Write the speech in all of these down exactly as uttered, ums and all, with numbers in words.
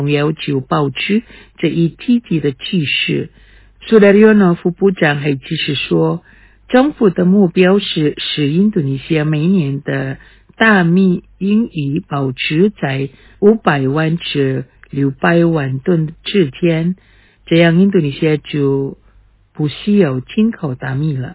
要求保持这一积极的气势。苏达里奥诺副部长还继续说，政府的目标是使印度尼西亚每年的大米盈余保持在五百万至六百万吨之间，这样印度尼西亚就不需要进口大米了。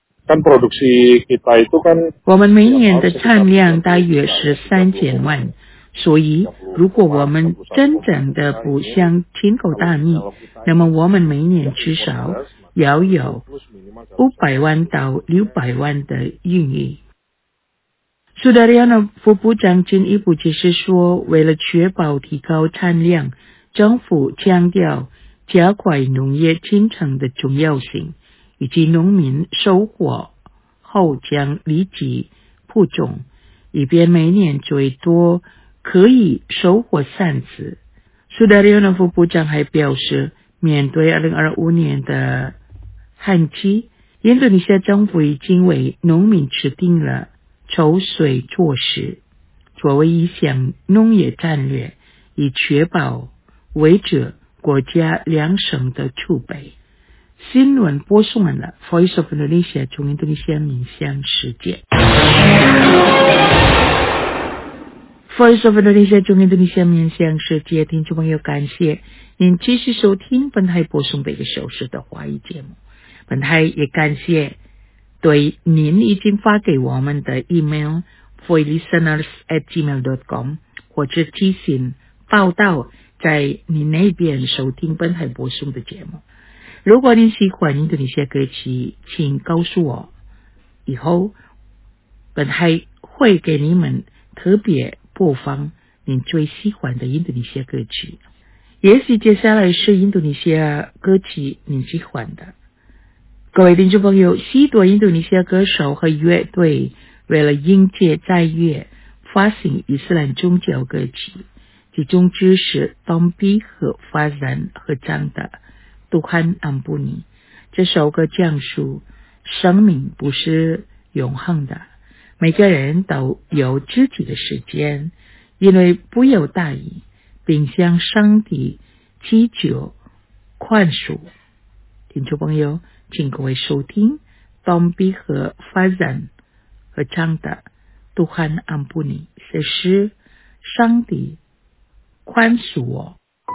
我们每年的产量大约是三千万，所以如果我们真正的不想进口大米，那么我们每年至少要有五百万到六百万的盈余。苏达里奥诺副部长进一步解释说，为了确保提高产量，政府强调加快农业进程的重要性，以及农民收获后将立即播种，以便每年最多可以收获三次。苏达里奥诺副部长还表示，面对二零二五年的旱季，印度尼西亚政府已经为农民制定了抽水措施，作为一项农业战略，以确保维持国家粮食的储备。新闻播送完了 Voice of Indonesia 从印度尼西亚面向世界。Voice of Indonesia 从印度尼西亚面向世界，听众朋友，感谢您继续收听本台播送的一个小时的华语节目。本台也感谢对您已经发给我们的 email voilisteners at gmail dot com 或者寄信报道在您那边收听本台播送的节目。如果您喜欢印度尼西亚歌曲，请告诉我，以后本台会给你们特别播放您最喜欢的印度尼西亚歌曲。也许接下来是印度尼西亚歌曲您喜欢的。各位听众朋友，许多印度尼西亚歌手和乐队为了迎接在月发行伊斯兰宗教歌曲，其中之是 Tompi 和 Fazan 合唱的 Tuhan Ampuni。 这首歌讲述生命不是永恒的，每个人都有自己的时间，因为不要大意，并向上帝祈求宽恕。听众朋友，请各位收听 Tompi 和 Fazan 合唱的 Tuhan Ampuni， 这是上帝宽恕我。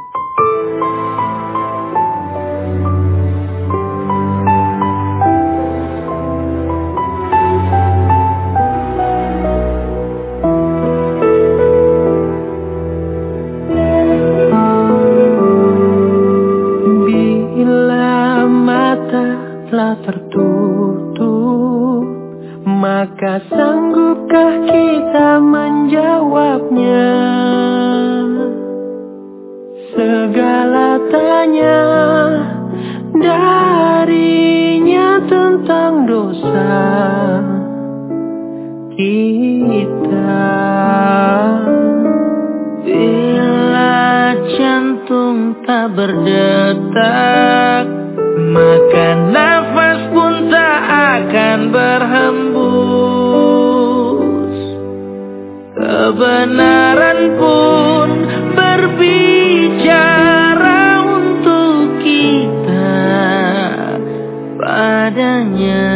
Telah tertutup, maka sanggupkah kita menjawabnya? Segala tanya darinya tentang dosa kita. Bila jantung tak berdetak, maka nafas pun tak akan berhembus. Kebenaran pun berbicara untuk kita padanya.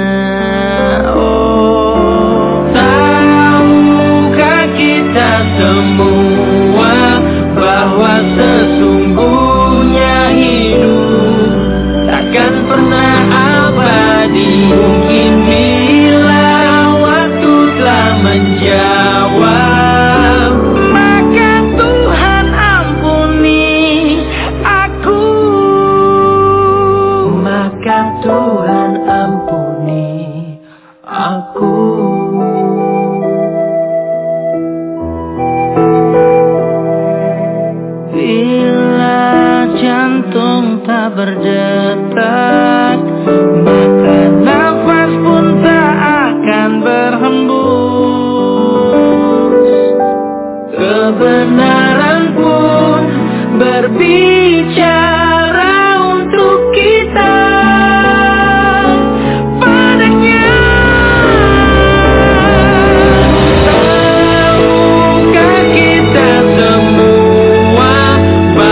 Oh, tahukah kita semua bahwa sesungguhnya hidup takkan pernah abadi. Mungkin bila waktu telah menjawab, maka Tuhan ampuni aku. Maka Tuhan ampuni aku. Bila jantung tak berdetak, maka nafas pun tak akan berhembus. Kebenaran pun berbicara untuk kita padanya. Tahukah kita semua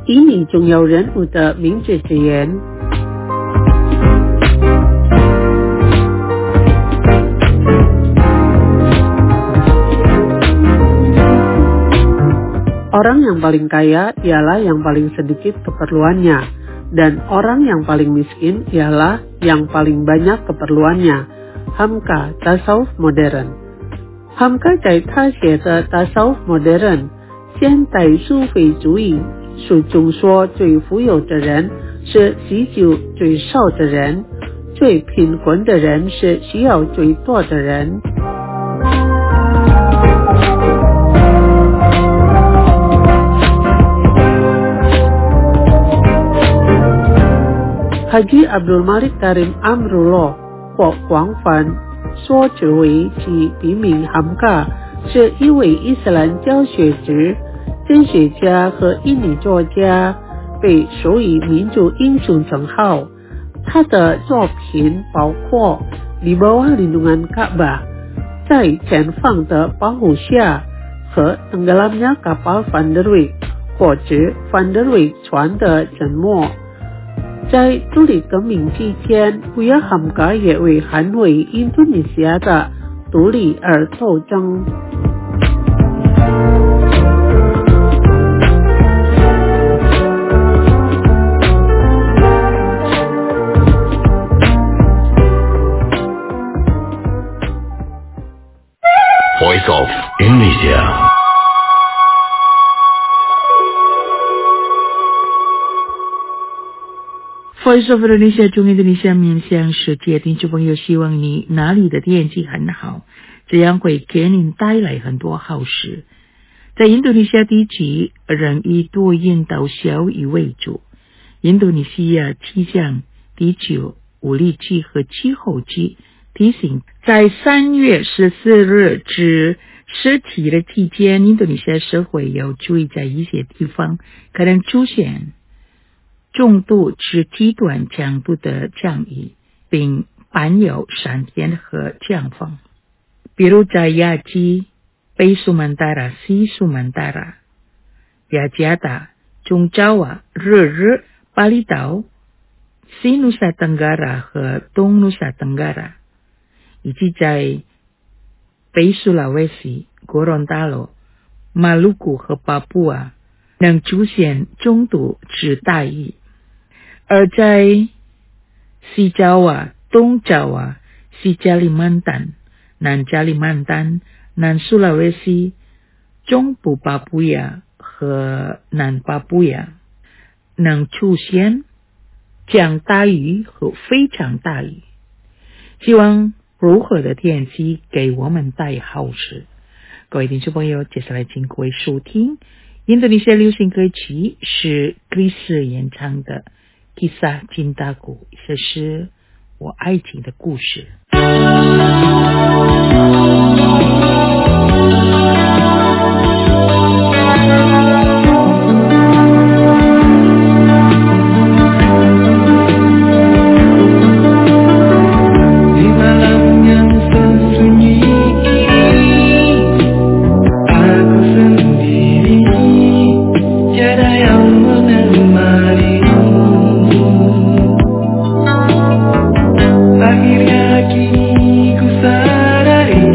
以你重要人物的名字之言。Orang yang paling kaya ialah yang paling sedikit keperluannya, dan orang yang paling miskin ialah yang paling banyak keperluannya. Hamka Tasawuf Modern。 Hamka 在他写的 Tasawuf Modern 现代苏菲主义书中说，最富有的人是需求最少的人，最贫困的人是需要最多的人。Haji Abdul Malik Karim Amrullah 或广泛说之为其笔名hamka，是一位伊斯兰教学者、哲学家和印尼作家，被授予民族英雄称号。他的作品包括《Di bawah lindungan Ka'bah》在前方的保护下和《Tenggelamnya Kapal Van der Wijk》或者 Van der Wijk 船的沉没。在独立革命期间，维亚hamka卡也为捍卫印度尼西亚的独立而斗争。 Voice of Indonesia。 Voice of Indonesia 中印度尼西亚面向世界听众朋友，希望你哪里的天气很好，这样会给您带来很多好事。在印度尼西亚地区仍以多云到小雨为主。印度尼西亚气象地区物理局和气候局提醒，在三月十四日至十七日期间，印度尼西亚社会要注意在一些地方可能出现重度至极端强度的降雨，并伴有闪电和降风。比如在雅基、北苏门答腊、西苏门答腊、雅加达、中爪哇、日日、巴厘岛、西努萨登嘎拉和东努萨登嘎拉，以及在北苏拉威西、哥伦达罗、马鲁古和巴布亚能出现中度至大雨。而在西爪哇、东爪哇、西加里曼丹、南加里曼丹、南苏拉威西、中部巴布亚和南巴布亚能出现降大雨和非常大雨。希望如何的天气给我们带好事。各位听众朋友，接下来请各位收听印度尼西亚流行歌曲，是 Chris 演唱的Kisah Cintaku， 这是我爱情的故事。 Akhirnya kini ku sadari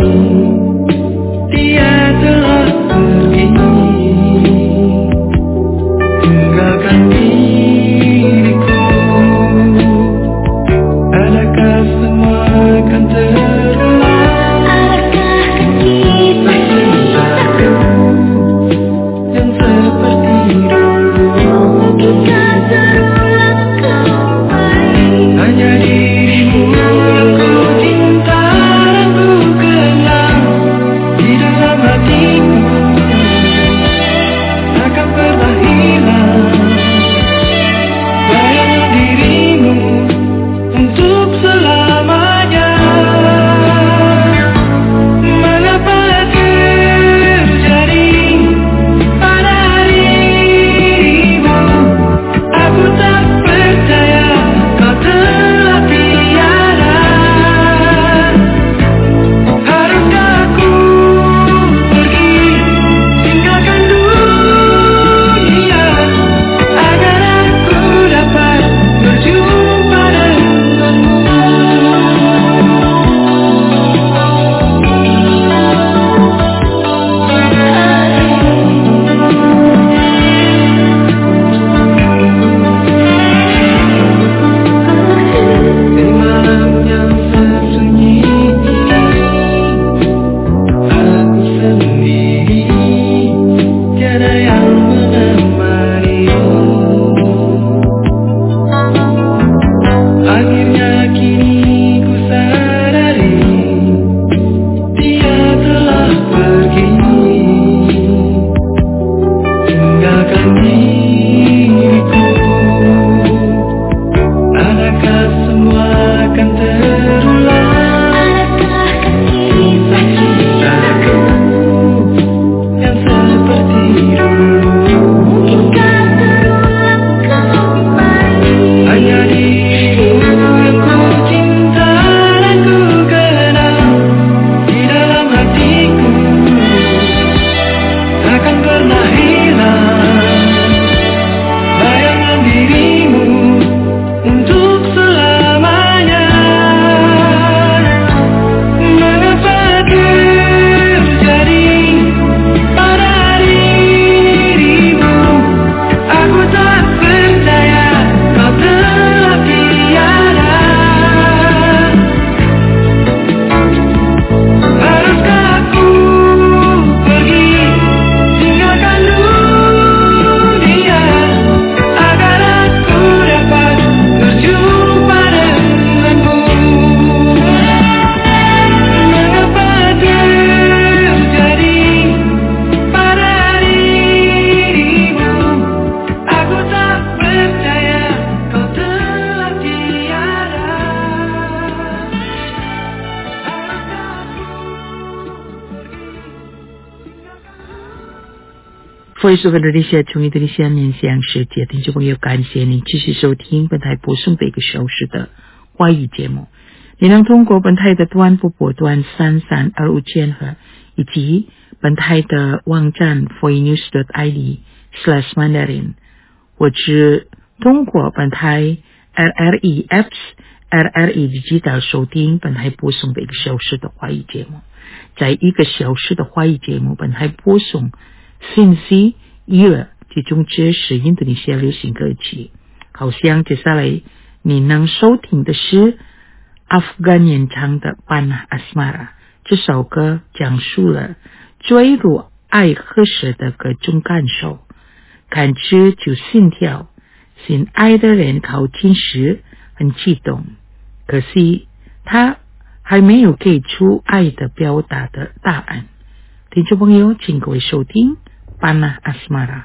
Voice of Indonesia 从印度尼西亚面向世界，听众朋友，感谢您继续收听本台播送的一个小时的华语节目。你能通过本台的短波波段三三二五千赫，以及本台的网站 voinews dot I D slash mandarin， 或者通过本台 R R E apps、R R E Digital 收听本台播送的一个小时的华语节目。在一个小时的华语节目，本台播送信息、娱乐，其中这是印度尼西亚流行歌曲。好像接下来你能收听的是阿富汗演唱的《Panah Asmara》，这首歌讲述了坠入爱河时的各种感受，感知就心跳，心爱的人靠近时很激动，可惜他还没有给出爱的表达的答案。听众朋友，请各位收听Panah Asmara。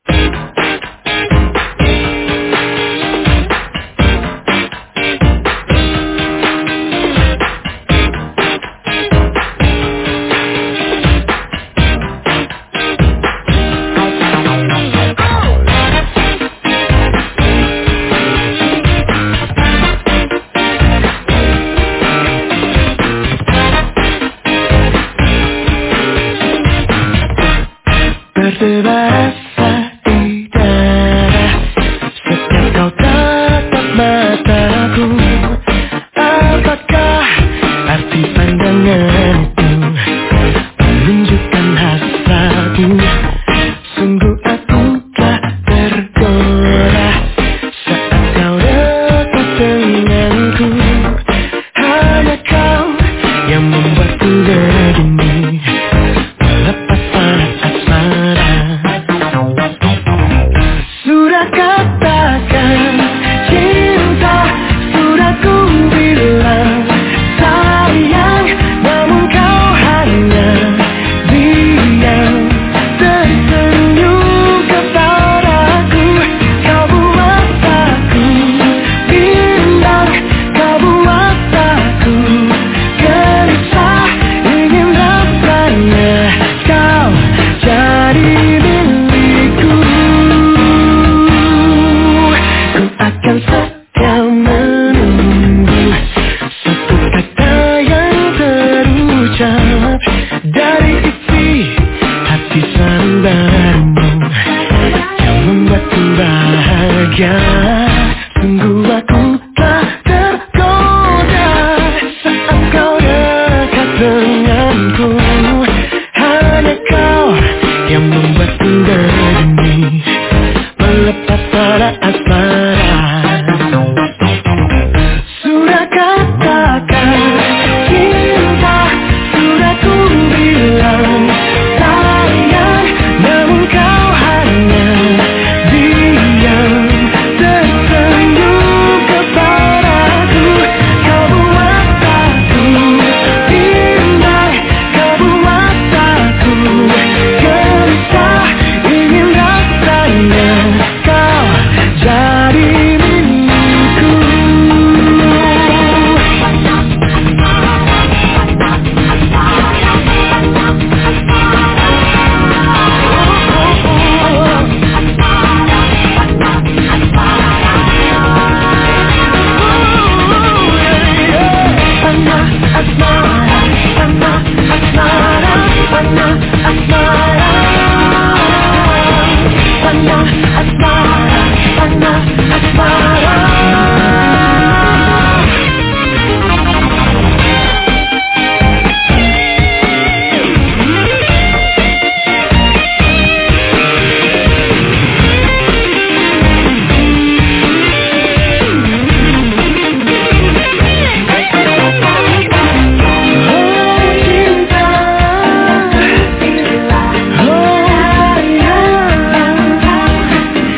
Berdebarasa di dada setiap kau tatap mataku. Apakah arti pandangan itu menunjukkan hasratmu? Sungguh aku telah tergoda saat kau dekat denganku. Hanya kau yang membuatku begini, melepas panah asmara. Sudah katakan cinta, sudah ku bilang sayang, namun kau hanya diam, tersenyum kepadaku. Kau buat aku bimbang, kau buat aku gelisah, ingin rasanya kau jadi milikku. Ku akan setia menunggu satu kata yang terucap dari isi hati sandarmu yang membuatku bahagia. Sungguh aku telah tergoda saat kau dekat denganku. Hanya kau yang membuatku begini, melepas pada asmara. Sudah katakan cinta, sudah ku bilang sayang, namun kau hanya diam, tersenyum kepadaku. Kau buat aku bimbang, kau buat aku gelisah, ingin rasanya kau jadi milikku. Panah asmara, panah asmara, panah asmara, panah asmara, panah asmara. Oh cinta, oh sayang,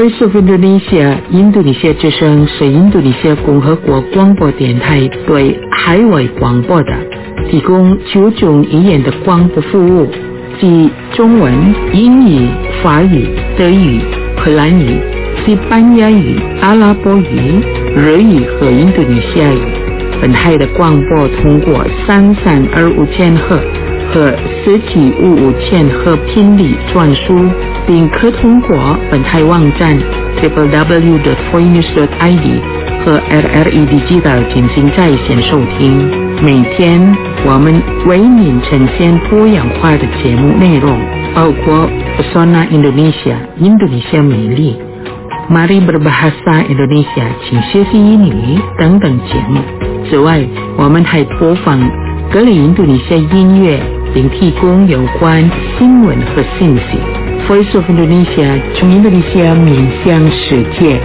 Voice of Indonesia 印度尼西亚之声是印度尼西亚共和国广播电台对海外广播的提供九种语言的广播服务，即中文、英语、法语、德语、荷兰语、西班牙语、阿拉伯语、日语和印度尼西亚语。本台的广播通过三三二五千赫和四七五五千赫频率传输，并可通过本台网站 double-u double-u double-u dot foreinews dot i d 和 R R E Digital 进行在线收听。每天我们为您呈现多样化的节目内容，包括 Pesona Indonesia 印度尼西亚美丽、Mari Berbahasa Indonesia 请学习英语等等节目。此外，我们还播放各类印度尼西亚音乐，并提供有关新闻和信息。Voice of Indonesia 从印度尼西亚面向世界。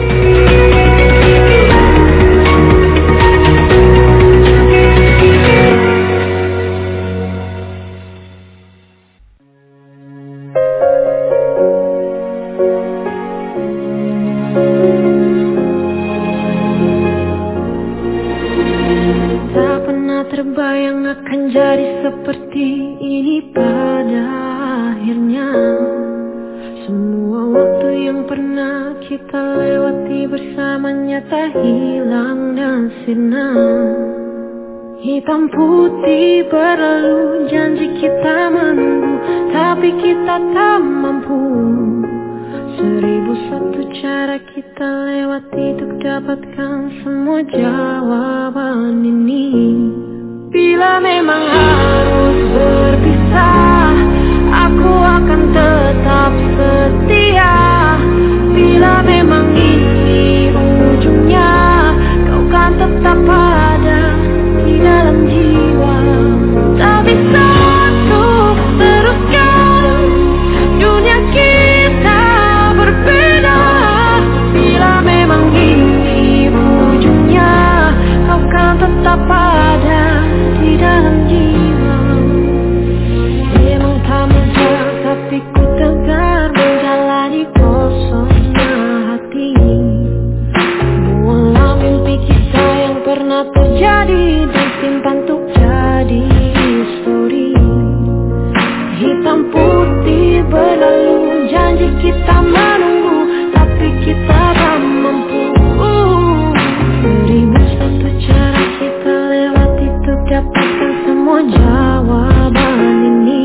Terbayang akan jadi seperti ini pada akhirnya. Semua waktu yang pernah kita lewati bersamanya tak hilang dan sirna. Hitam putih berlalu, janji kita menunggu, tapi kita tak mampu. Seribu satu cara kita lewati untuk dapatkan semua jawaban ini. Bila memang harus berpisah, aku akan tetap setia. Bila memang ini ujungnya, kau kan tetap ada di dalam jiwa. Tak bisa untuk teruskan dunia kita berbeda. Bila memang ini ujungnya, kau kan tetap ada di dalam jiwa. Memang tak mudah, tapi ku tegar menjalani kosongnya hati. Buanglah mimpi kita yang pernah terjadi dan simpan untuk jadi histori. Hitam putih berlalu, janji kita menunggu, tapi kita tak mampu. Seribu satu cara kita lewati untuk dapatkan semua jawaban ini.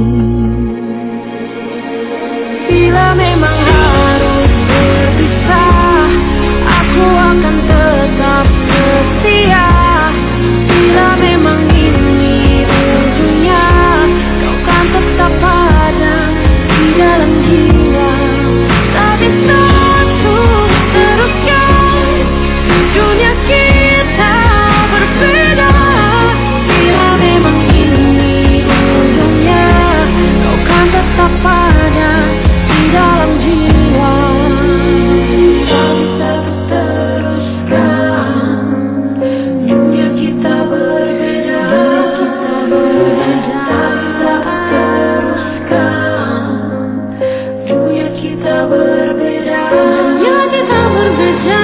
Bila memang harus berpisah, aku akan tetap setia. Bila memang ini ujungnya, kau kan tetap ada di dalam jiwa. Tak bisa untuk teruskan dunia kita berbeda. Bila memang ini ujungnya, kau kan tetap ada di dalam jiwa. Tak bisa teruskan dunia kita berbeda. Tak bisa teruskan dunia kita berbeda. Dunia kita berbeda.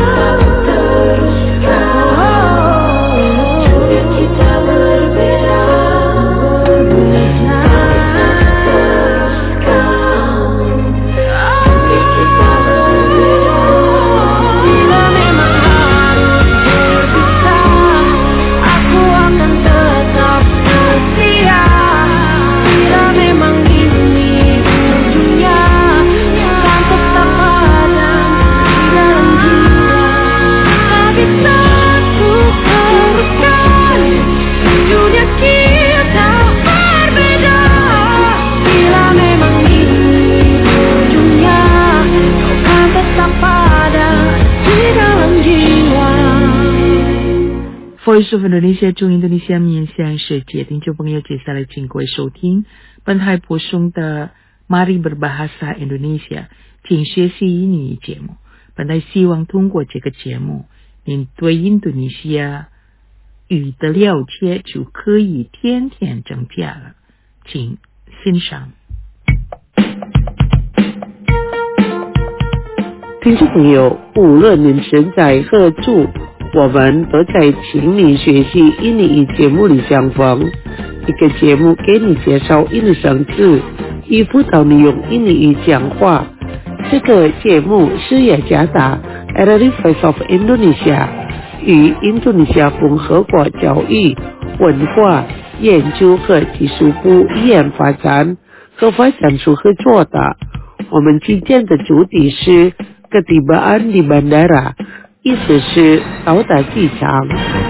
Voice of Indonesia 中印度尼西亚面向世界听众朋友，接下来请各位收听本台播送的 Mari Berbahasa Indonesia 请学习英语节目。本台希望通过这个节目，您对印度尼西亚语的了解就可以天天增加了。请欣赏。 听众朋友，无论您身在何处，我们都在请你学习印尼语节目里相逢。一个节目给你介绍印尼生字，以辅导你用印尼语讲话。这个节目是雅加达 R R I Voice of Indonesia 与印度尼西亚共和国教育、文化、研究和技术部研发展和发展署合作的。我们今天的主题是ketibaan di bandara， 意思是到达机场。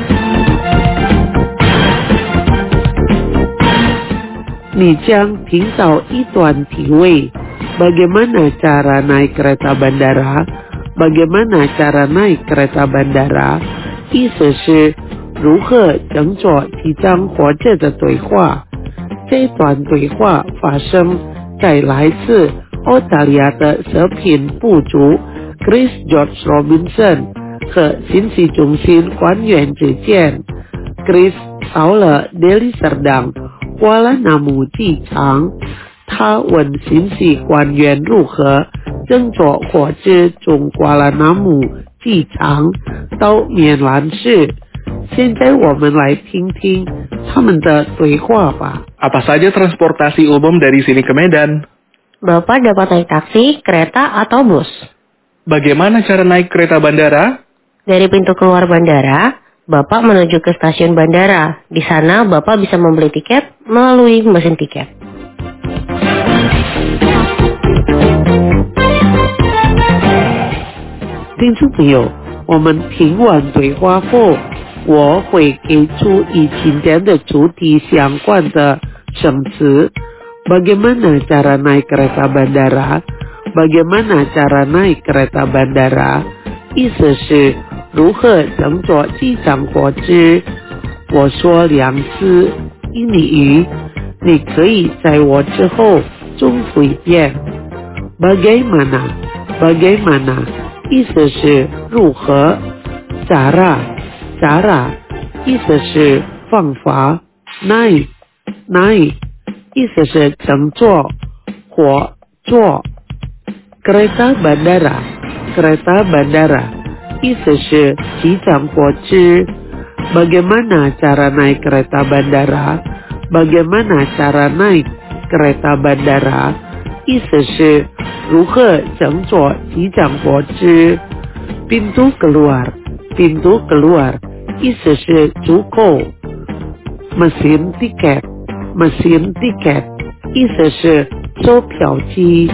你将听到一段题为 Bagaimana cara naik kereta bandara？ Bagaimana cara naik kereta bandara？ 意思是如何乘坐机场火车的对话。这段对话发生在来自澳大利亚的食品部主 Chris George Robinson 和信息中心官员之间。 Chris 到了德里塞尔瓜拉纳姆机场，他问信息官员如何乘坐火车从瓜拉纳姆机场到棉兰市。现在我们来听听他们的对话吧。 Apa saja transportasi umum dari sini ke Medan? Bapak dapat naik taksi, kereta, atau bus. Bagaimana cara naik kereta bandara? Dari pintu keluar bandara, Bapak menuju ke stasiun bandara. Di sana Bapak bisa membeli tiket melalui mesin tiket. 听众朋友，我们听完对话后，我会给出与今天的主题相关的生词。Bagaimana cara naik kereta bandara？ Bagaimana cara naik kereta bandara？ 意思是如何乘坐机场火车。我说两次印尼语，你可以在我之后重复一遍。Bagaimana？ Bagaimana？ 意思是如何。cara cara 意思是方法。naik naik 意思是乘坐或坐。kereta bandara kereta bandara 意思是机场火车。Bagaimana cara naik kereta bandara？ Bagaimana cara naik kereta bandara？ 意思是如何乘坐机场火车。pintu keluar pintu keluar 意思是出口。mesin tiket mesin tiket 意思是售票机。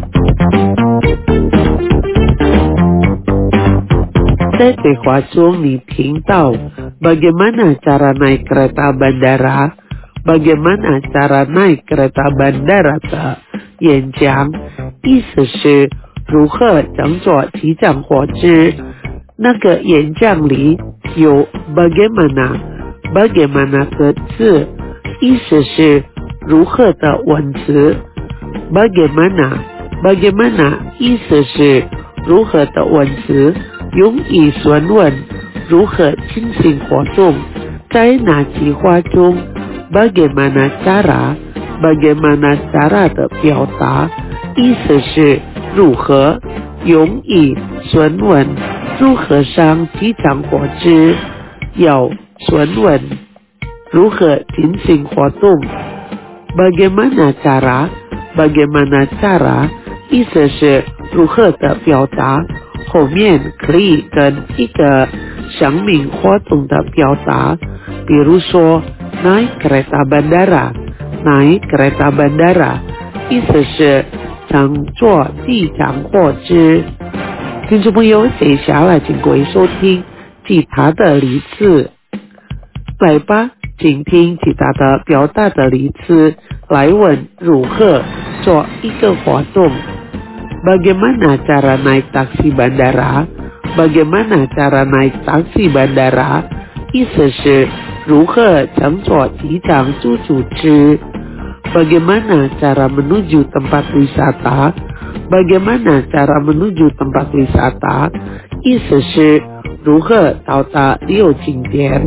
在对话中你听到 Bagaimana cara naik kereta bandara？ Bagaimana cara naik kereta bandara 的演讲，意思是如何乘坐机场火车。那个演讲里有 Bagaimana Bagaimana 个字，意思是如何的文词。Bagaimana Bagaimana 意思是如何的文词，用以询问如何进行活动。在那句话中 Bagaimana cara Bagaimana cara 的表达，意思是如何，用以询问如何上机场火车，要询问如何进行活动。Bagaimana cara Bagaimana cara 意思是如何的表达，后面可以跟一个生命活动的表达，比如说 naik kereta bandara naik kereta bandara 意思是乘坐机场火车。听众朋友，接下来请各位收听其他的例子。来吧，请听其他的表达的例子，来问如何做一个活动。Bagaimana cara naik taksi bandara？ Bagaimana cara naik taksi bandara？ 意思是如何乘坐机场出租车。Bagaimana cara menuju tempat wisata？ Bagaimana cara menuju tempat wisata？ 意思是如何到达旅游景点。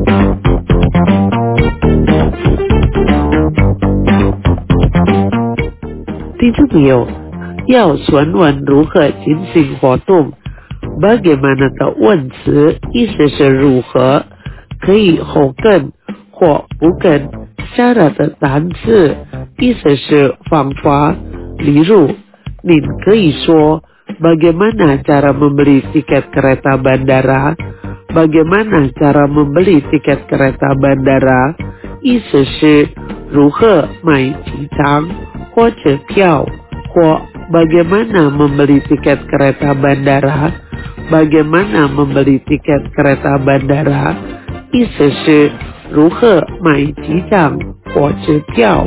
听众朋友，要询问如何进行活动， bagaimana 的问词意思是如何，可以后跟或不跟。syarat 的单字意思是方法，例如您可以说 bagaimana cara membeli tiket kereta bandara. Bagaimana cara membeli tiket kereta bandara 意思是如何买机场或者票，或 bagaimana membeli tiket kereta bandara. Bagaimana membeli tiket kereta bandara 意思是如何买机场或者票。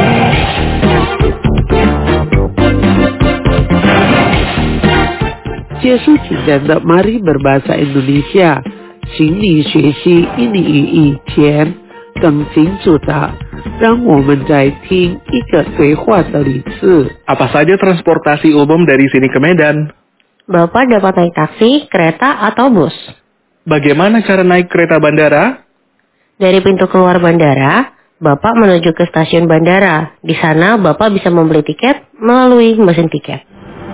结束今天的 Mari Berbahasa Indonesia， 请你学习印尼语以前更清楚的，让我们再听一个对话的例子。 Apa saja transportasi umum dari sini ke Medan? Bapak dapat naik taksi, kereta, atau bus. Bagaimana cara naik kereta bandara? Dari pintu keluar bandara, Bapak menuju ke stasiun bandara. Di sana Bapak bisa membeli tiket melalui mesin tiket.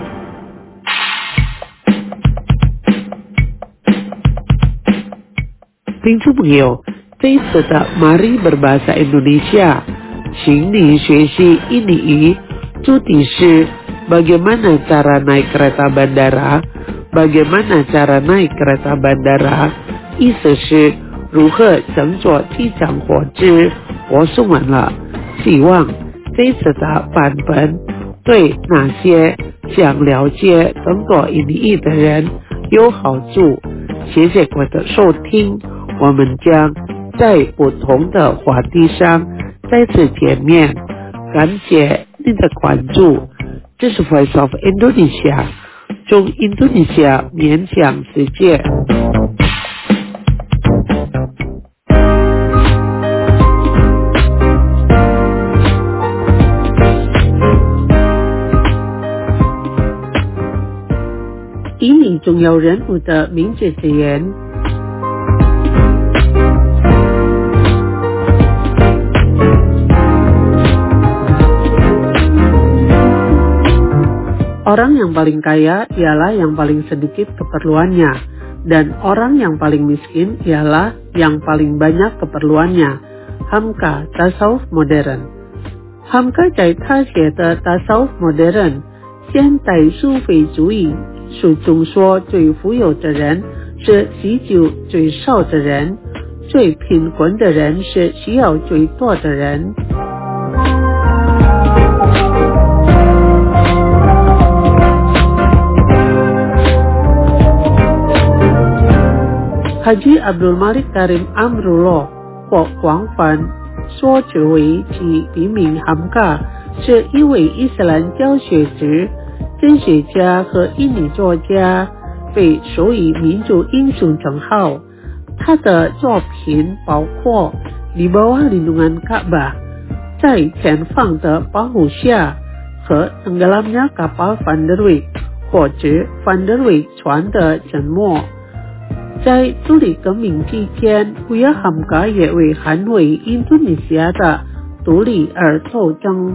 听众朋友，这一次的 Mari Berbahasa Indonesia， 请你学习印尼语，主题是 Bagaimana cara naik kereta bandara? Bagaimana cara naik kereta bandara? 意思是如何乘坐机场火车。我说完了，希望这一次的版本对那些想了解更多印尼语的人有好处。谢谢各位的收听，我们将在不同的话题上再次见面，感谢您的关注。这是 Voice of Indonesia， 从印度尼西亚面向世界。印尼重要人物的名字之言。Orang yang paling kaya ialah yang paling sedikit keperluannya, dan orang yang paling miskin ialah yang paling banyak keperluannya. Hamka Tasawuf Modern。 Hamka 在他写的 Tasawuf Modern 现代苏菲主义书中说，最富有的人是需求最少的人，最贫困的人是需要最多的人。Haji Abdul Malik Karim Amrullah 或广泛说之为其笔名 Hamka， 是一位伊斯兰教学者、哲学家和印尼作家，被授予民族英雄称号。他的作品包括《Di bawah lindungan Ka'bah》、在前方的保护下和 Tenggelamnya kapal Van der Weyck 或者 Van der Weyck 船的沉没。在独立革命期间，维尔汉卡也为捍卫印度尼西亚的独立而斗争。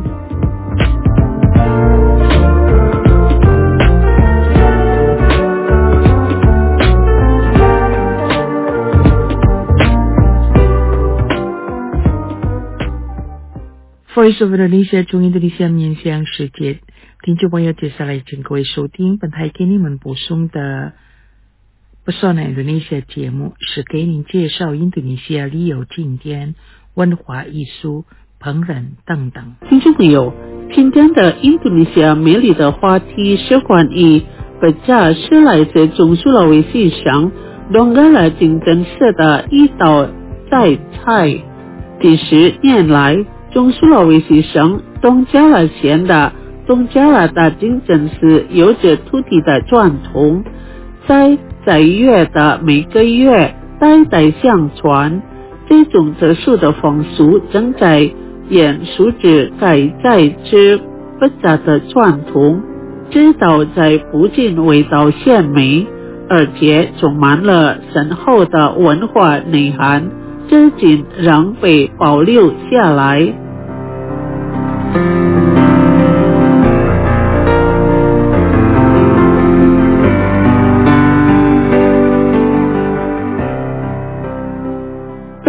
Voice of Indonesia 从印度尼西亚面向世界，听众朋友，接下来请各位收听本台给你们播送的Pesona Indonesia 节目，是给您介绍印度尼西亚旅游景点、文化艺术、烹饪等等。 听众朋友，今天的印度尼西亚美丽的话题是关于北加是来自中苏拉威西省东嘎拉清真寺的一道菜菜。几十年来，中苏拉威西省东加拉县的东加拉大清真寺有着土地的传统，在在月的每个月代代相传，这种特殊的风俗正在延续着改在之不杂的传统，直到在不仅味道鲜美，而且充满了深厚的文化内涵，至今仍被保留下来。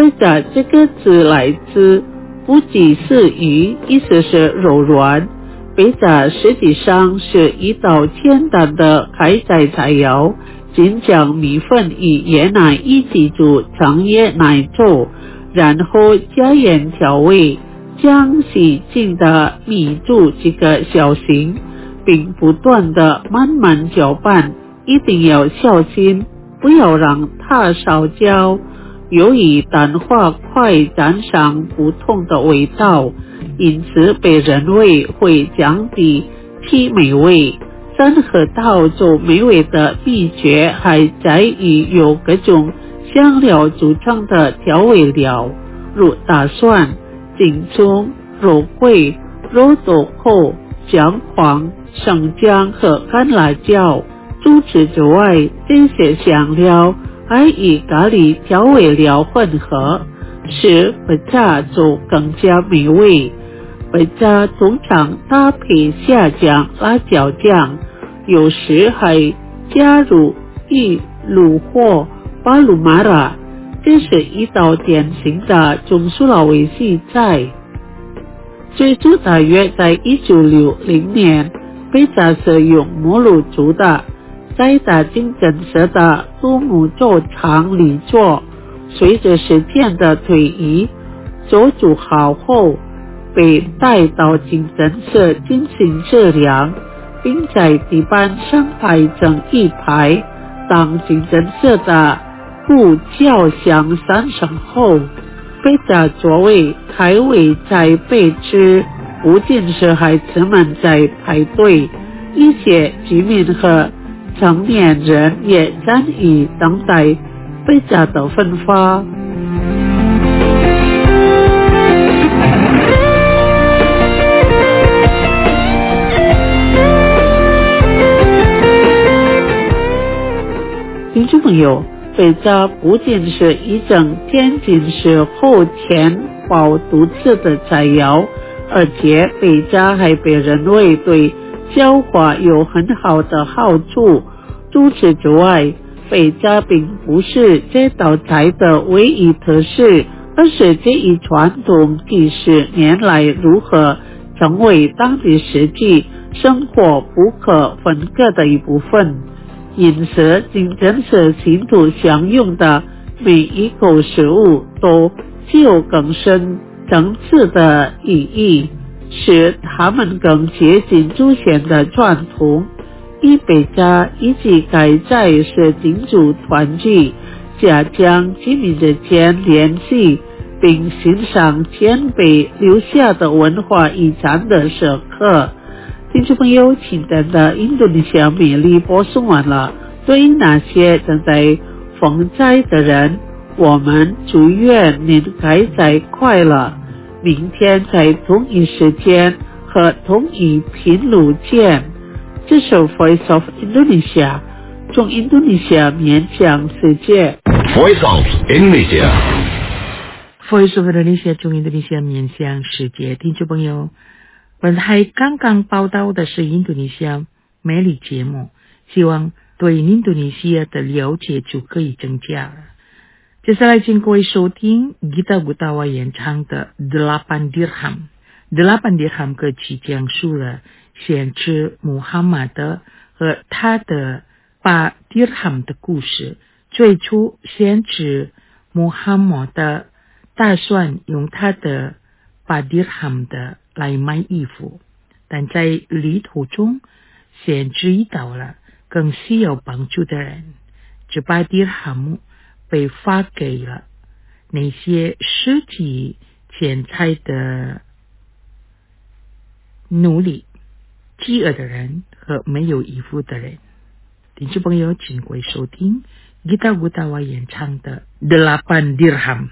贝扎这个字来自不济是鱼，意思是柔软。贝扎实际上是一道简单的开斋菜肴，仅将米粉与椰奶一起煮成椰奶粥，然后加盐调味，将洗净的米煮几个小形，并不断的慢慢搅拌，一定要小心，不要让它烧焦。由于蛋花快沾上不同的味道，因此被认为会降低其美味。三合道做美味的秘诀还在于有各种香料组成的调味料，如大蒜、京葱、肉桂、肉豆蔻、姜黄、生姜和干辣椒。除此之外，这些香料还与咖喱调味料混合，使贝扎粥更加美味。贝扎通常搭配虾酱、辣椒酱，有时还加入一卤或巴鲁马拉，这是一道典型的中苏拉维西菜。最初大约在一九六零年，贝扎是用母乳煮的，在大金针色的杜牧粥厂里做。随着时间的推移，粥煮好后被带到金针色进行测量，并在地板上排成一排。当金针色的布较香三升后，贝扎作为开胃菜备吃，不仅是孩子们在排队，一些居民和成年人也参与等待贝扎的分发。听众朋友，贝扎不仅是一种天津市后天饱肚子的菜肴，而且贝扎还被认为对消化有很好的好处。除此之外，贝扎并不是这道菜的唯一特色，而是这一传统几十年来如何成为当地实际生活不可分割的一部分。因此，金针色信徒享用的每一口食物都具有更深层次的意义，使他们更接近祖先的传统。以贝扎以及开斋是金主团聚，加强居民之间联系，并欣赏前辈留下的文化遗产的时刻。听众朋友，今天的印度尼西亚美丽播送完了。对于那些正在奉斋的人，我们祝愿您开斋快乐。明天在同一时间和同一频率见。这是 Voice of Indonesia， 从印度尼西亚面向世界。 Voice of Indonesia， Voice of Indonesia 从印度尼西亚面向世界。听众朋友，本台刚刚报道的是印度尼西亚美丽节目，希望对印度尼西亚的了解就可以增加了。接下来请各位收听 Gita Gutawa 演唱的 Delapan Dirham。Delapan Dirham 歌曲讲述了先知穆罕默德和他的八 dirham 的故事。最初先知穆罕默德打算用他的八 dirham 的来买衣服，但在旅途中先知遇到了更需要帮助的人，这八 dirham 被发给了那些失去钱财的奴隶、饥饿的人和没有衣服的人。听众朋友，请各位收听 Gita Gutawa 演唱的 Delapan Dirham。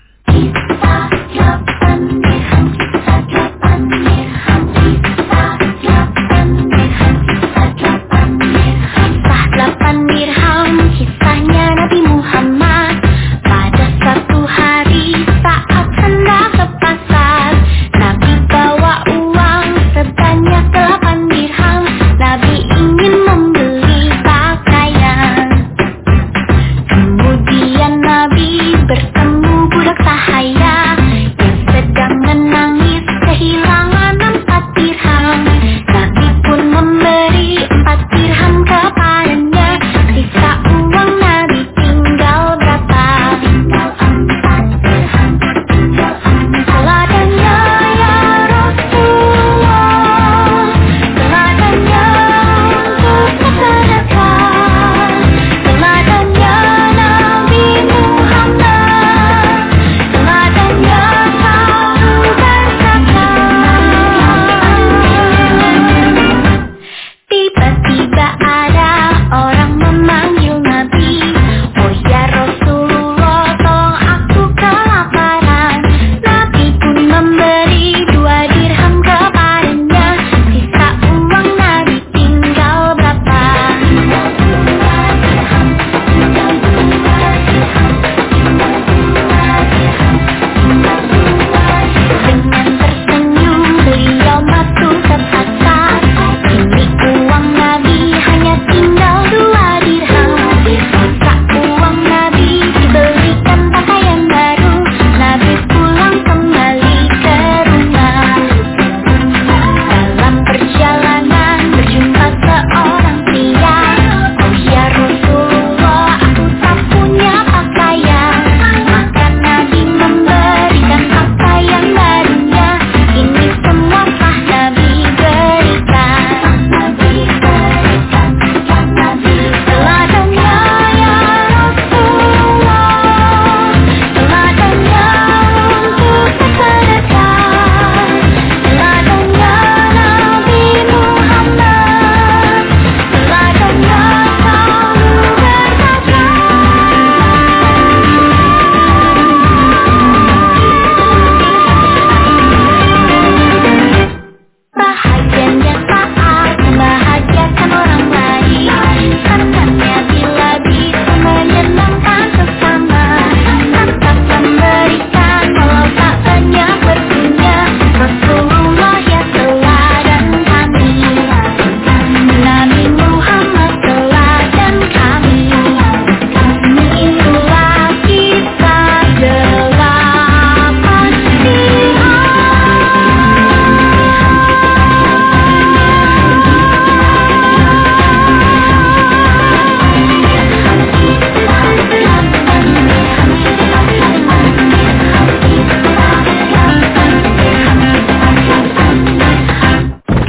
Delapan dirham, kisahnya Nabi Muhammad. Pada satu hari saat hendak ke pasar, Nabi bawa uang sebanyak delapan dirham. Nabi ingin membeli pakaian. Kemudian Nabi bertemu budak sahaya.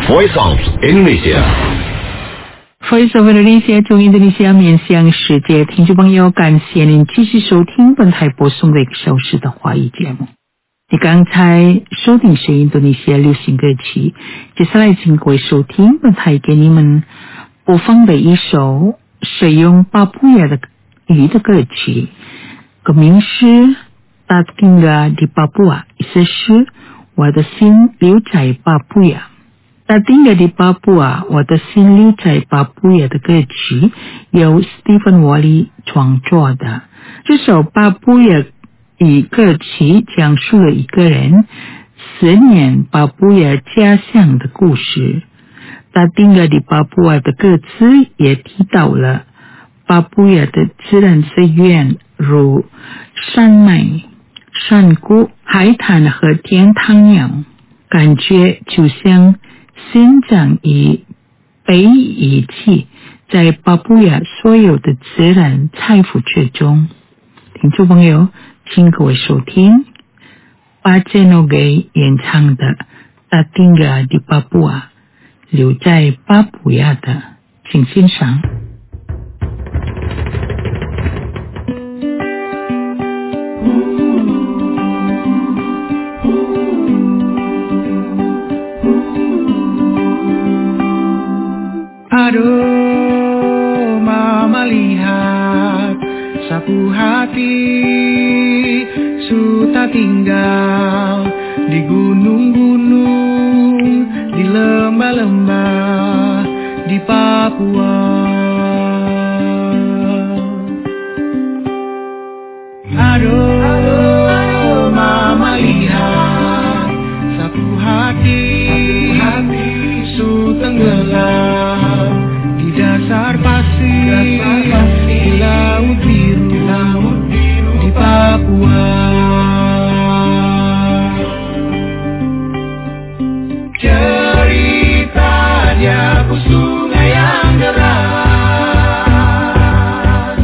Voice of Indonesia。 Voice of Indonesia 中印度尼西亚面向世界，听众朋友，感谢您继续收听本台播送的一个小时的华语节目。你刚才收听是印度尼西亚流行歌曲，接下来请各位收听本台给你们播放的一首使用巴布亚的语的歌曲，歌名是《Tak Tinggal di Papua》，意思是我的心留在巴布亚。Tak Tinggal di Papua， 我的心留在巴布亚的歌曲由 Stephen Wally 创作的。这首巴布亚语歌曲讲述了一个人思念巴布亚家乡的故事。Tak Tinggal di Papua 的歌词也提到了巴布亚的自然资源，如山脉、山谷、海滩和天堂样，感觉就像生长于被遗弃在巴布亚所有的自然财富之中。听众朋友，请各位收听巴杰诺给演唱的《Tak Tinggal di Papua》，留在巴布亚的，请欣赏。 Aduh, mama lihat sapu hati sudah tinggal di gunung-gunung, di lembah-lembah, di Papua. Aduh, mama lihat sapu hati su tenggelam di dasar pasir, di laut biru, di Papua. Ceritanya bu sungai yang deras,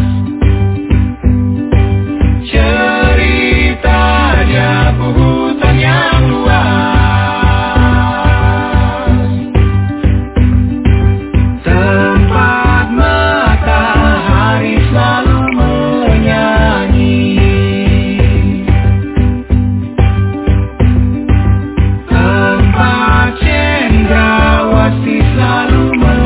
ceritanya bu hutan yang luas, tempat matahari selalu menyanyi, tempat cendrawasih selalu menyanyi.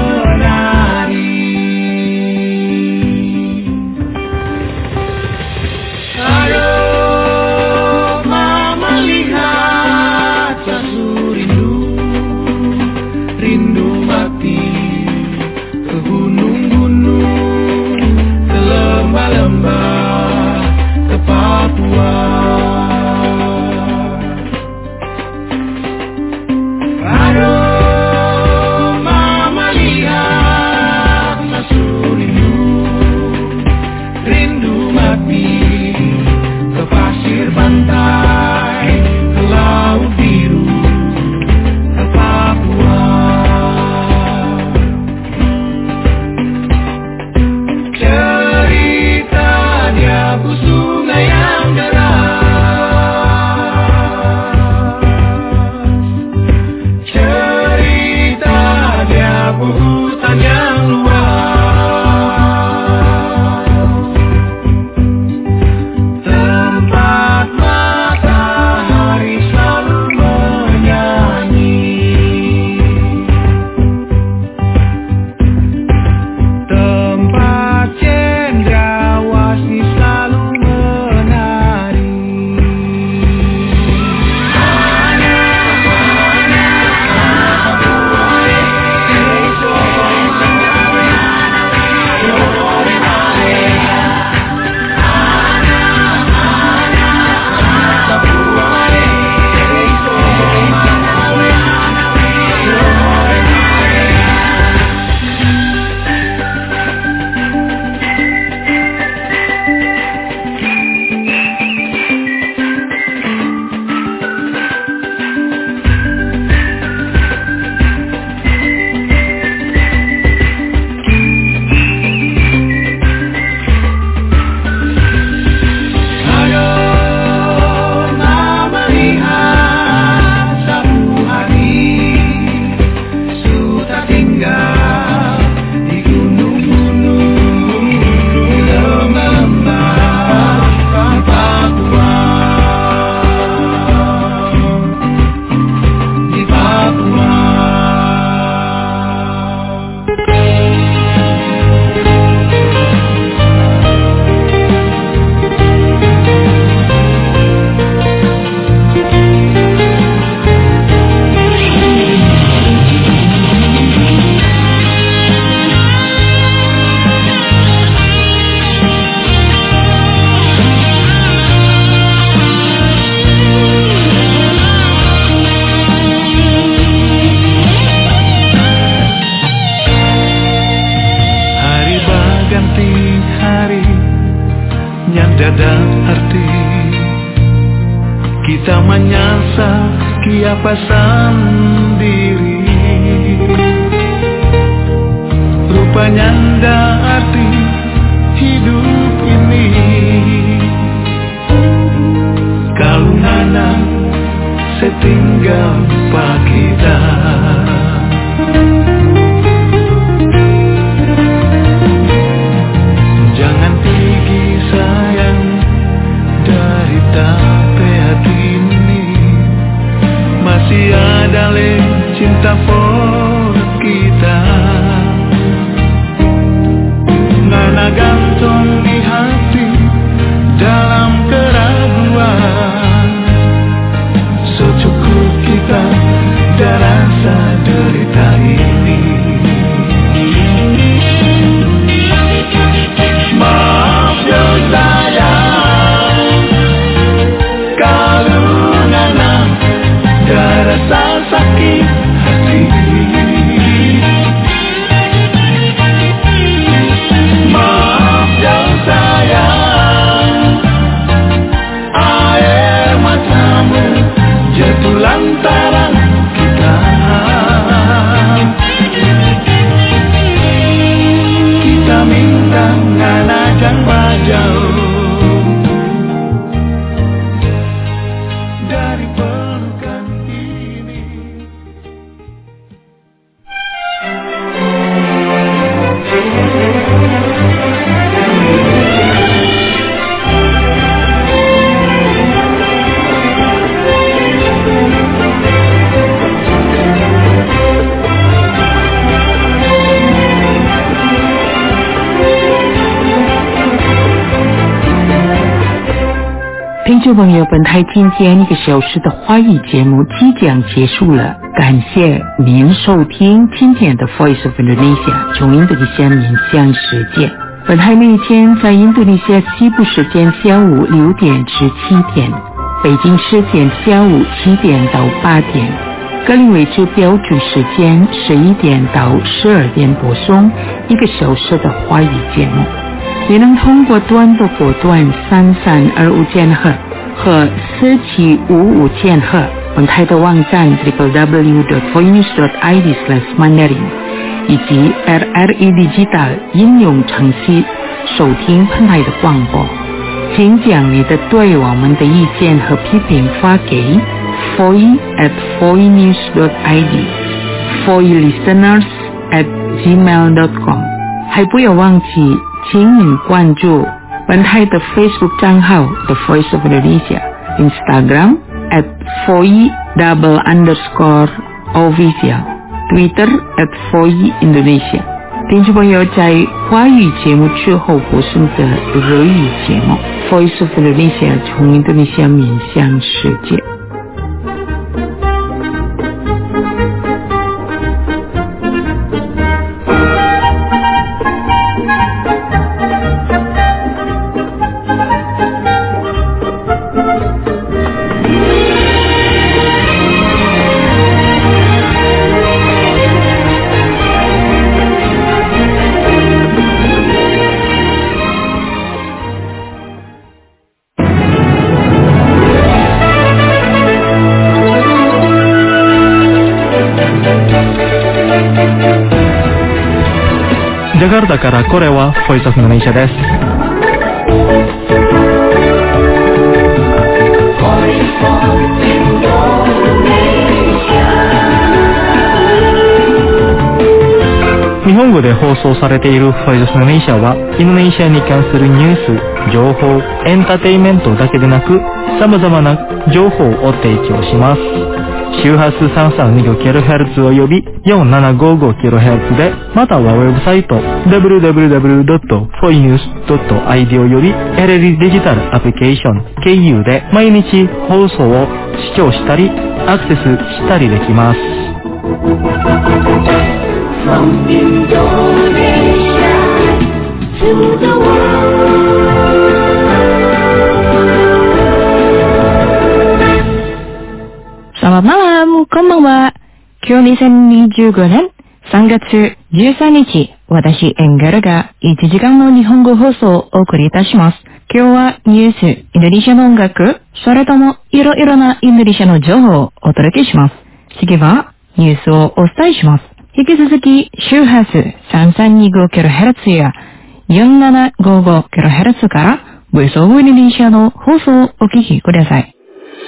kita menyasar kiasan diri. Rupanya ndak arti hidup ini kalau nana setinggal pak kita. Jangan pergi sayang dari tape hati ini, masih ada le cinta for kita. Ngana gantung di hati dalam keraguan, secukup kita dah rasa derita ini. Maaf ya sayang, kalau ngana dah rasa sakit hati. Maaf ya sayang, air matamu jatuh lantaran kita. Kita minta ngana jangan jauh dari pelukan ini. 听众朋友，本台今天一个小时的华语节目即将结束了，感谢您收听今天的 Voice of Indonesia 从印度尼西亚面向世界。本台每天在印度尼西亚西部时间下午六点至七点，北京时间下午七点到八点，格林威治标准时间十一点到十二点播送一个小时的华语节目。也能通过短波波段三三二五千赫和四七五五千赫，本台的网站 double-u double-u double-u dot voinews dot i d slash mandarin 以及 R R E Digital 应用程序收听本台的广播。请将你的对我们的意见和批评发给 voice at voinews dot i d voicelisteners at gmail dot com， 还不要忘记请您关注本台的 Facebook 账号 The Voice of Indonesia， Instagram at voice double underscore official， Twitter at voice Indonesia。 听众朋友，在华语节目之后播送的日语节目 Voice of Indonesia 从印度尼西亚面向世界。 ジャカルタからこれは Voice of Indonesia です。日本語で放送されている Voice of Indonesia はインドネシアに関するニュース、情報、エンターテインメントだけでなく様々な情報を提供します。周波数 さんさんにごキロヘルツ および よんななごごキロヘルツ で、またはウェブサイト ダブリューダブリューダブリュードットフォイニュースドットアイディー および エルエルディジタルアプリケーション ケーユー で毎日放送を視聴したりアクセスしたりできます。 From Indonesia to the world. Selamat malam, konbanwa. 今日にせんにじゅうごねんさんがつじゅうさんにち、私エンガルがいちじかんの日本語放送をお送りいたします。 今日はニュース、インドネシアの音楽、それともいろいろなインドネシアの情報をお届けします。次はニュースをお伝えします。引き続き周波数 さんさんにごキロヘルツ や よんななごごキロヘルツ からボイスオブインドネシアの放送をお聞きください。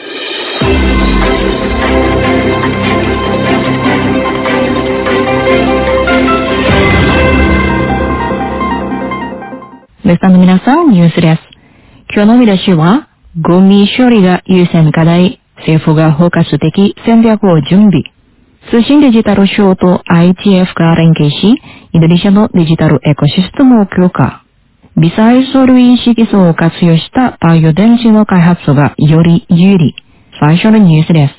リスナーの皆さん、ニュースです。今日の見出しは、ゴミ処理が優先課題、政府が包括的戦略を準備。通信デジタル省と アイティーエフ が連携し、インドネシアのデジタルエコシステムを強化。微細素類色素を活用した太陽電池の開発がより有利。最初のニュースです。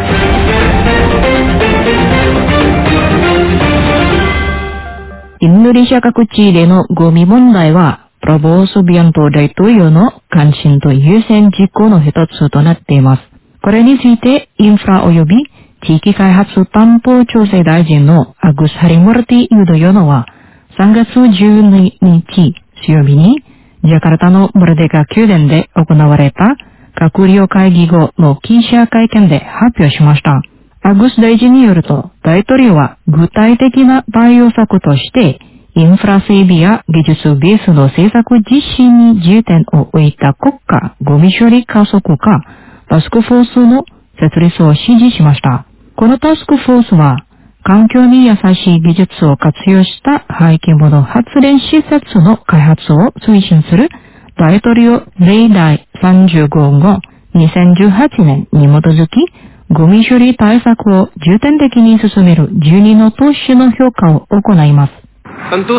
インドネシア各地でのゴミ問題は、プラボー・スビアント大統領の関心と優先事項の一つとなっています。これについて、インフラ及び地域開発担当調整大臣のアグス・ハリモルティ・ユドヨノは、さんがつじゅうににち水曜日に、ジャカルタのムルデカ宮殿で行われた閣僚会議後の記者会見で発表しました。アグス大臣によると、大統領は具体的な対応策として、インフラ整備や技術ベースの政策実施に重点を置いた国家ゴミ処理加速化タスクフォースの設立を指示しました。このタスクフォースは、環境に優しい技術を活用した廃棄物発電施設の開発を推進する大統領令第さんじゅうご号にせんじゅうはちねんに基づき、ゴミ処理対策を重点的に進めるじゅうにの投資の評価を行います。 このタ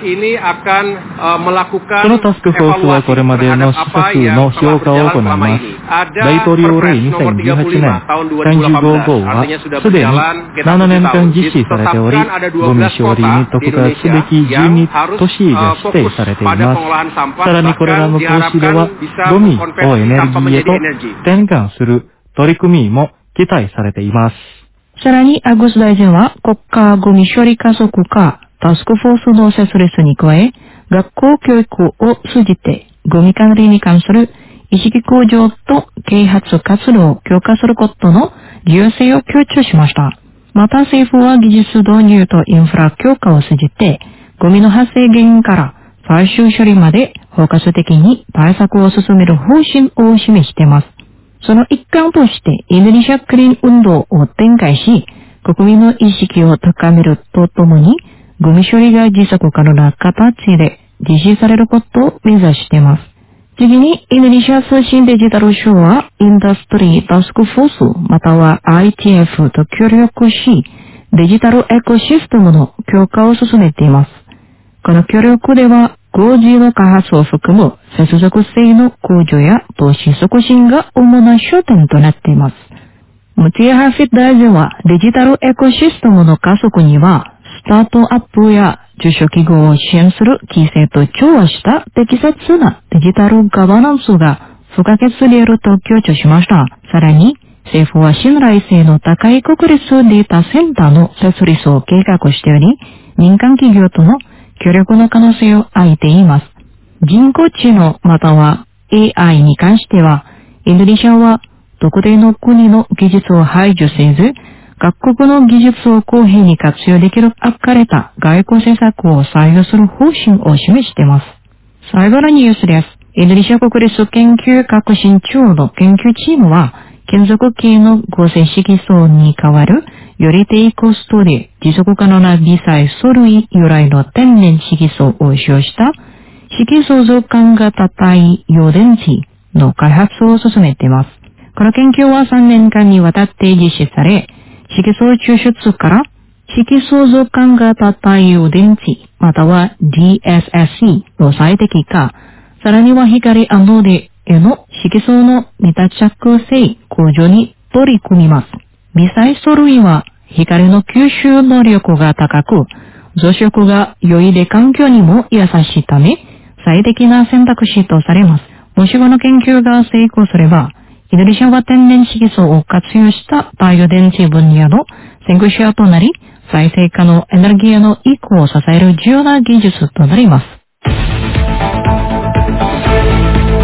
スクフォースはこれまでの施策の評価を行います。大統領令にせんじゅうはちねんさんじゅうご号はすでにななねんかん実施されており、ゴミ処理に特化すべきじゅうに都市が指定されています。さらにこれらの都市では、ゴミをエネルギーへと転換する取り組みも期待されています。 さらにアグス大臣は国家ゴミ処理加速化タスクフォースの設立に加え、学校教育を通じてゴミ管理に関する意識向上と啓発活動を強化することの重要性を強調しました。また政府は技術導入とインフラ強化を通じて、ゴミの発生原因から最終処理まで包括的に対策を進める方針を示しています。その一環としてインドネシアクリーン運動を展開し、国民の意識を高めるとともに、ゴミ処理が持続可能な形で実施されることを目指しています。次に、インドネシア通信デジタル省は、インダストリータスクフォースまたは アイティーエフ と協力し、デジタルエコシステムの強化を進めています。この協力では、ごジー の開発を含む接続性の向上や投資促進が主な焦点となっています。ムティア・ハフィッド大臣は、デジタルエコシステムの加速には、スタートアップや中小企業を支援する規制と調和した適切なデジタルガバナンスが不可欠であると強調しました。さらに、政府は信頼性の高い国立データセンターの設立を計画しており、民間企業との協力の可能性を挙げています。人工知能または エーアイ に関しては、インドネシアは特定の国の技術を排除せず、各国の技術を公平に活用できる明かれた外交政策を採用する方針を示しています。最後のニュースです。インドネシア国立研究革新庁の研究チームは、金属系の合成色素に代わるより低コストで持続可能な微細素類由来の天然色素を使用した色素増換型太陽電池の開発を進めています。この研究はさんねんかんにわたって実施され、色素抽出から色素増換型太陽電池または ディーエスエスイー の最適化、さらには光アノーデへの色素の未達着性向上に取り組みます。微細素類は光の吸収能力が高く、増殖が良いで環境にも優しいため、最適な選択肢とされます。もしこの研究が成功すれば、インドネシアは天然色素を活用した太陽電池分野の先駆者となり、再生可能エネルギーへの移行を支える重要な技術となります。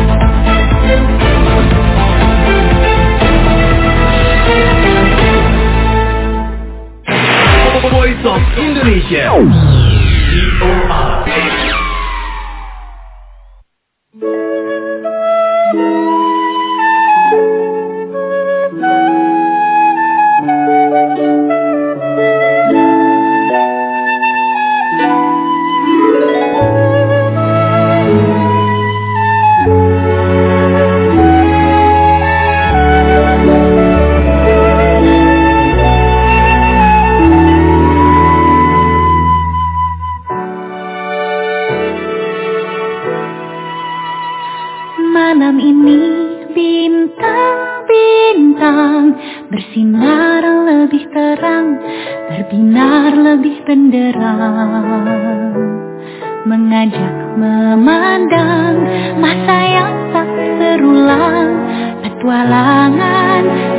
Voice of Indonesia. V O R. Malam ini bintang-bintang bersinar lebih terang, berbinar lebih benderang, mengajak memandang masa yang tak terulang, petualangan